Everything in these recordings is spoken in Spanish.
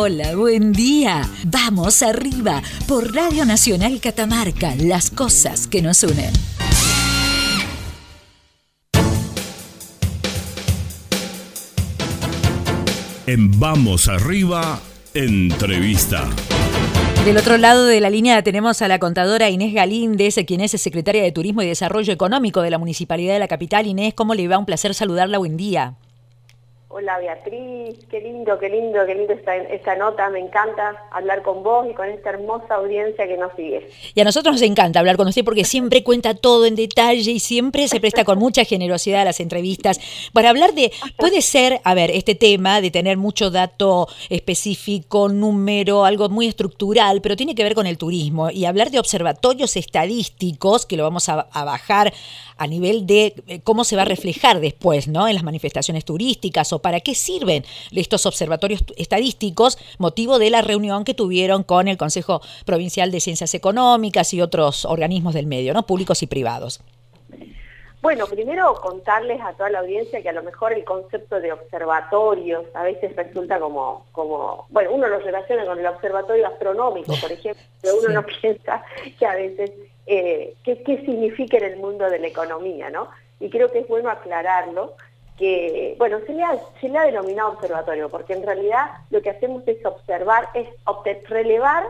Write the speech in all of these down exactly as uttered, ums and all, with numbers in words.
Hola, buen día. Vamos arriba por Radio Nacional Catamarca, las cosas que nos unen. En Vamos Arriba, entrevista. Del otro lado de la línea tenemos a la contadora Inés Galíndez, quien es secretaria de Turismo y Desarrollo Económico de la Municipalidad de la Capital. Inés, ¿cómo le va? Un placer saludarla, buen día. Hola Beatriz, qué lindo, qué lindo, qué lindo esta, esta nota, me encanta hablar con vos y con esta hermosa audiencia que nos sigue. Y a nosotros nos encanta hablar con usted porque siempre cuenta todo en detalle y siempre se presta con mucha generosidad a las entrevistas. Para hablar de, puede ser, a ver, este tema de tener mucho dato específico, número, algo muy estructural, pero tiene que ver con el turismo y hablar de observatorios estadísticos, que lo vamos a, a bajar a nivel de cómo se va a reflejar después, ¿no? En las manifestaciones turísticas o para qué sirven estos observatorios estadísticos, motivo de la reunión que tuvieron con el Consejo Provincial de Ciencias Económicas y otros organismos del medio, ¿no? Públicos y privados. Bueno, primero contarles a toda la audiencia que a lo mejor el concepto de observatorios a veces resulta como, como bueno, uno lo relaciona con el observatorio astronómico, por ejemplo, pero uno sí. no piensa que a veces eh, qué, qué significa en el mundo de la economía, ¿no? Y creo que es bueno aclararlo, que, bueno, se le ha, se le ha denominado observatorio, porque en realidad lo que hacemos es observar, es relevar,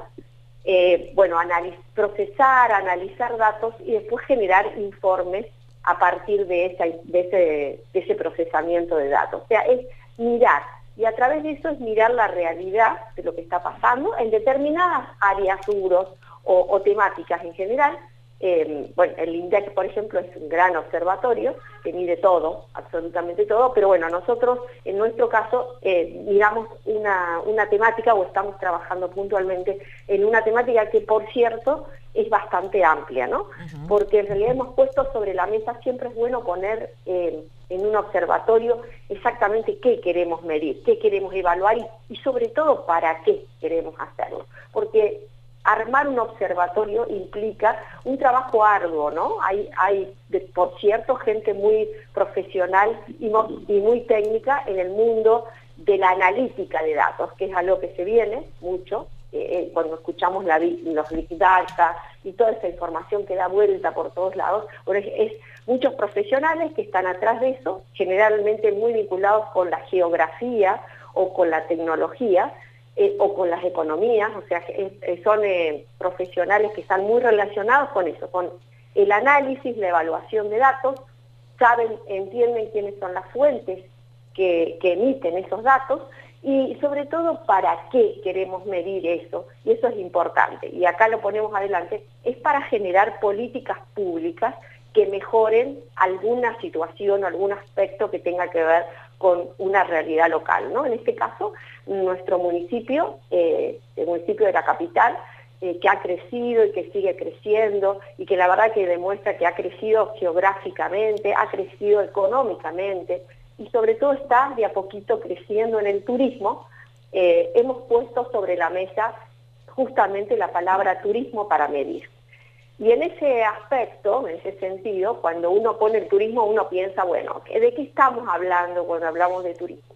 eh, bueno, analiz, procesar, analizar datos y después generar informes a partir de, esa, de, ese, de ese procesamiento de datos. O sea, es mirar, y a través de eso es mirar la realidad de lo que está pasando en determinadas áreas, rubros o, o temáticas en general. Eh, bueno, el INDEC, por ejemplo, es un gran observatorio que mide todo, absolutamente todo, pero bueno, nosotros en nuestro caso eh, miramos una, una temática o estamos trabajando puntualmente en una temática que, por cierto, es bastante amplia, ¿no? Uh-huh. Porque en realidad hemos puesto sobre la mesa, siempre es bueno poner eh, en un observatorio exactamente qué queremos medir, qué queremos evaluar y, y sobre todo para qué queremos hacerlo, porque armar un observatorio implica un trabajo arduo, ¿no? Hay, hay de, por cierto, gente muy profesional y, mo, y muy técnica en el mundo de la analítica de datos, que es algo que se viene mucho, eh, cuando escuchamos la, los Big Data y toda esa información que da vuelta por todos lados. Bueno, es, es muchos profesionales que están atrás de eso, generalmente muy vinculados con la geografía o con la tecnología, Eh, o con las economías, o sea, eh, son eh, profesionales que están muy relacionados con eso, con el análisis, la evaluación de datos, saben, entienden quiénes son las fuentes que, que emiten esos datos y sobre todo para qué queremos medir eso, y eso es importante, y acá lo ponemos adelante, es para generar políticas públicas que mejoren alguna situación, algún aspecto que tenga que ver con una realidad local, ¿no? En este caso, nuestro municipio, eh, el municipio de la capital, eh, que ha crecido y que sigue creciendo, y que la verdad que demuestra que ha crecido geográficamente, ha crecido económicamente, y sobre todo está de a poquito creciendo en el turismo, eh, hemos puesto sobre la mesa justamente la palabra turismo para medir. Y en ese aspecto, en ese sentido, cuando uno pone el turismo, uno piensa, bueno, ¿de qué estamos hablando cuando hablamos de turismo?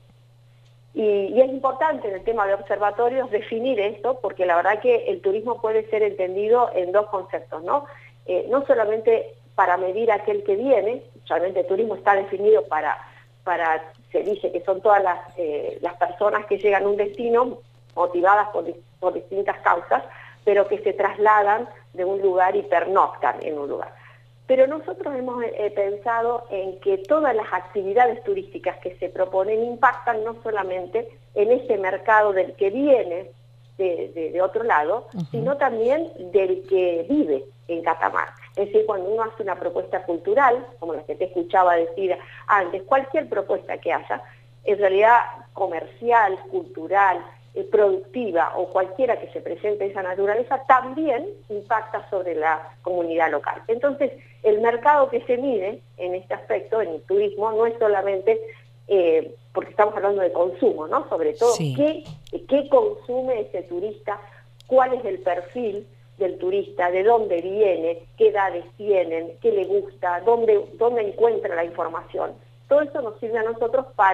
Y, y es importante en el tema de observatorios definir esto, porque la verdad que el turismo puede ser entendido en dos conceptos, ¿no? Eh, no solamente para medir a aquel que viene, realmente el turismo está definido para, para se dice que son todas las, eh, las personas que llegan a un destino motivadas por, por distintas causas, pero que se trasladan de un lugar y pernoctan en un lugar. Pero nosotros hemos eh, pensado en que todas las actividades turísticas que se proponen impactan no solamente en ese mercado del que viene de, de, de otro lado, uh-huh. sino también del que vive en Catamarca. Es decir, cuando uno hace una propuesta cultural, como la que te escuchaba decir antes, cualquier propuesta que haya, en realidad comercial, cultural, Eh, productiva o cualquiera que se presente esa naturaleza, también impacta sobre la comunidad local. Entonces, el mercado que se mide en este aspecto, en el turismo, no es solamente, eh, porque estamos hablando de consumo, ¿no? Sobre todo, sí. ¿qué, qué consume ese turista? ¿Cuál es el perfil del turista? ¿De dónde viene? ¿Qué edades tienen? ¿Qué le gusta? ¿Dónde, dónde encuentra la información? Todo eso nos sirve a nosotros para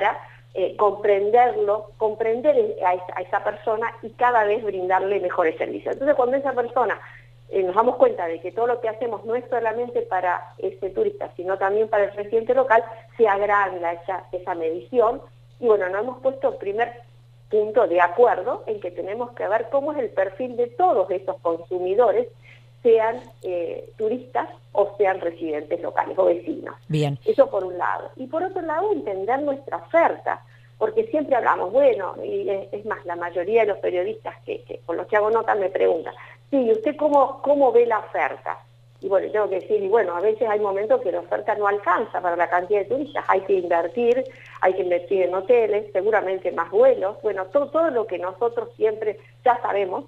eh, comprenderlo, comprender a esa, a esa persona y cada vez brindarle mejores servicios. Entonces, cuando esa persona eh, nos damos cuenta de que todo lo que hacemos no es solamente para ese turista, sino también para el residente local, se agranda esa, esa medición. Y bueno, nos hemos puesto primer punto de acuerdo en que tenemos que ver cómo es el perfil de todos estos consumidores, sean eh, turistas o sean residentes locales o vecinos. Bien. Eso por un lado. Y por otro lado, entender nuestra oferta, porque siempre hablamos, bueno, y es, es más, la mayoría de los periodistas que, que con los que hago nota me preguntan, sí, ¿usted cómo, cómo ve la oferta? Y bueno, tengo que decir, y bueno, a veces hay momentos que la oferta no alcanza para la cantidad de turistas, hay que invertir, hay que invertir en hoteles, seguramente más vuelos, bueno, todo, todo lo que nosotros siempre ya sabemos,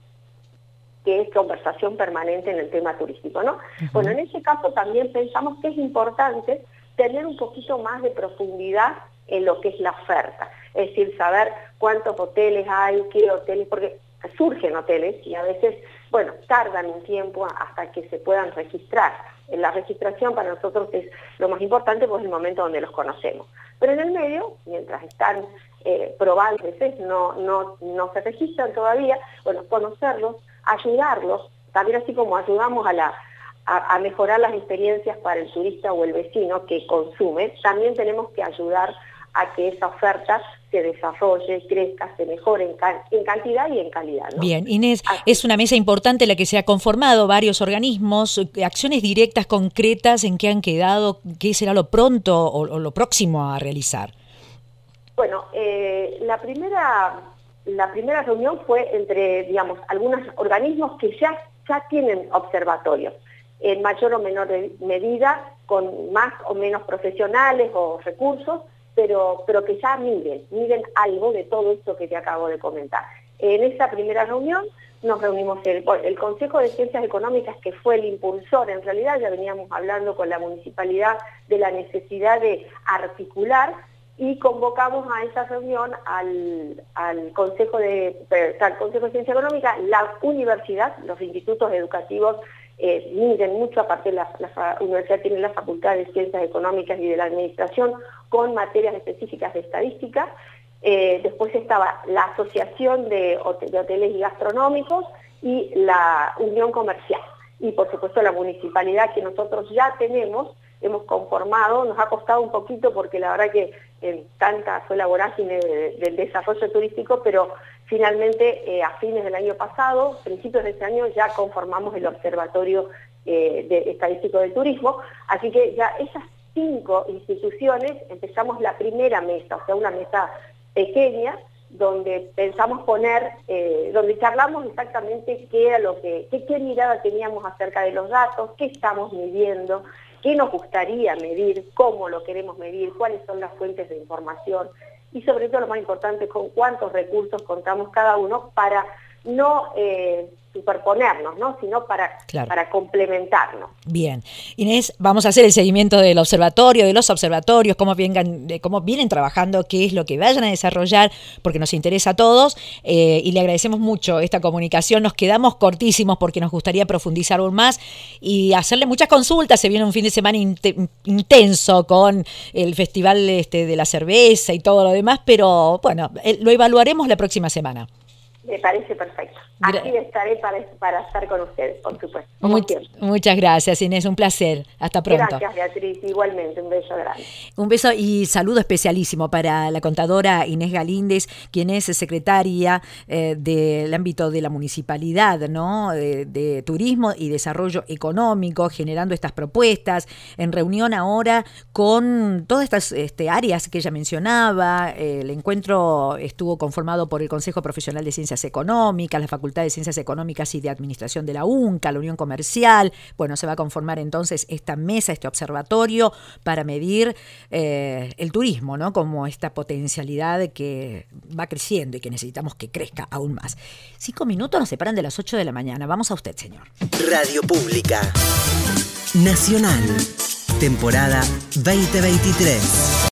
que es conversación permanente en el tema turístico, ¿no? Uh-huh. Bueno, en ese caso también pensamos que es importante tener un poquito más de profundidad en lo que es la oferta, es decir, saber cuántos hoteles hay, qué hoteles, porque surgen hoteles y a veces, bueno, tardan un tiempo hasta que se puedan registrar. La registración para nosotros es lo más importante, pues es el momento donde los conocemos. Pero en el medio, mientras están eh, probando, veces no, no, no se registran todavía, bueno, conocerlos, ayudarlos, también así como ayudamos a, la, a, a mejorar las experiencias para el turista o el vecino que consume, también tenemos que ayudar a que esa oferta se desarrolle, crezca, se mejore en, ca en cantidad y en calidad, ¿no? Bien, Inés, Así. Es una mesa importante la que se ha conformado, varios organismos, acciones directas, concretas, ¿en qué han quedado? ¿Qué será lo pronto o, o lo próximo a realizar? Bueno, eh, la primera... La primera reunión fue entre, digamos, algunos organismos que ya, ya tienen observatorios, en mayor o menor medida, con más o menos profesionales o recursos, pero, pero que ya miden, miden algo de todo esto que te acabo de comentar. En esa primera reunión nos reunimos el, el Consejo de Ciencias Económicas, que fue el impulsor, en realidad ya veníamos hablando con la municipalidad de la necesidad de articular, y convocamos a esa reunión al, al, Consejo de, al Consejo de Ciencia Económica, la universidad, los institutos educativos eh, miden mucho, aparte la, la universidad tiene la Facultad de Ciencias Económicas y de la Administración con materias específicas de estadística. Eh, después estaba la Asociación de, de Hoteles y Gastronómicos y la Unión Comercial. Y por supuesto la municipalidad que nosotros ya tenemos, hemos conformado, nos ha costado un poquito porque la verdad que eh, tanta fue la vorágine de, del desarrollo turístico, pero finalmente eh, a fines del año pasado, principios de este año, ya conformamos el Observatorio eh, de Estadístico del Turismo, así que ya esas cinco instituciones empezamos la primera mesa, o sea, una mesa pequeña, donde pensamos poner, eh, donde charlamos exactamente qué era lo que, qué, qué mirada teníamos acerca de los datos, qué estamos midiendo, qué nos gustaría medir, cómo lo queremos medir, cuáles son las fuentes de información y sobre todo lo más importante, con cuántos recursos contamos cada uno para no eh, superponernos, ¿no? Sino para, claro. para complementarnos. Bien. Inés, vamos a hacer el seguimiento del observatorio, de los observatorios, cómo, vengan, cómo vienen trabajando, qué es lo que vayan a desarrollar, porque nos interesa a todos eh, y le agradecemos mucho esta comunicación. Nos quedamos cortísimos porque nos gustaría profundizar aún más y hacerle muchas consultas. Se viene un fin de semana int intenso con el Festival este, de la Cerveza y todo lo demás, pero bueno, lo evaluaremos la próxima semana. Me parece perfecto. Aquí estaré para, para estar con ustedes, por supuesto. Much, muchas gracias, Inés. Un placer. Hasta pronto. Gracias, Beatriz. Igualmente. Un beso grande. Un beso y saludo especialísimo para la contadora Inés Galíndez, quien es secretaria eh, del ámbito de la municipalidad, ¿no? De, de turismo y desarrollo económico, generando estas propuestas, en reunión ahora con todas estas este, áreas que ella mencionaba. El encuentro estuvo conformado por el Consejo Profesional de Ciencias Económicas, la Facultad de Ciencias Económicas y de Administración de la UNCA, la Unión Comercial. Bueno, se va a conformar entonces esta mesa, este observatorio para medir eh, el turismo, ¿no? Como esta potencialidad que va creciendo y que necesitamos que crezca aún más. Cinco minutos nos separan de las ocho de la mañana. Vamos a usted, señor. Radio Pública Nacional, temporada veinte veintitrés.